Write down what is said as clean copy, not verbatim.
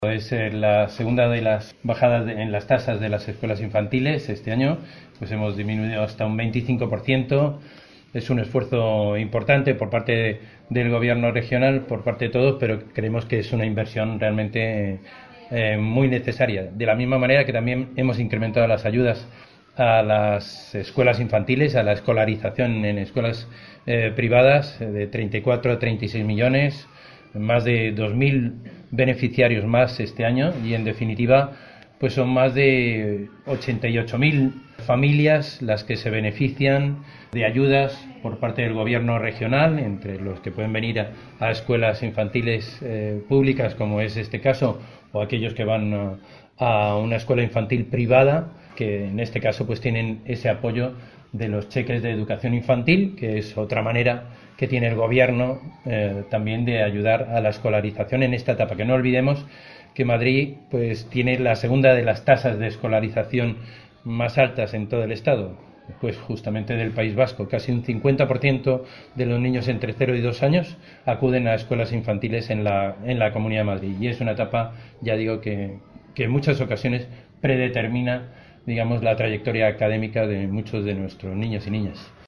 Es la segunda de las bajadas en las tasas de las escuelas infantiles este año, pues hemos disminuido hasta un 25%. Es un esfuerzo importante por parte del gobierno regional, por parte de todos, pero creemos que es una inversión realmente muy necesaria. De la misma manera que también hemos incrementado las ayudas a las escuelas infantiles, a la escolarización en escuelas privadas de 34 a 36 millones, más de 2.000 beneficiarios más este año y en definitiva pues son más de 88.000 familias las que se benefician de ayudas por parte del gobierno regional, entre los que pueden venir a escuelas infantiles públicas, como es este caso, o aquellos que van a una escuela infantil privada, que en este caso pues tienen ese apoyo de los cheques de educación infantil, que es otra manera que tiene el gobierno también de ayudar a la escolarización en esta etapa. Que no olvidemos que Madrid pues tiene la segunda de las tasas de escolarización más altas en todo el estado, pues justamente del País Vasco. Casi un 50% de los niños entre 0 y 2 años acuden a escuelas infantiles en la Comunidad de Madrid, y es una etapa, ya digo, que en muchas ocasiones predetermina, digamos, la trayectoria académica de muchos de nuestros niños y niñas.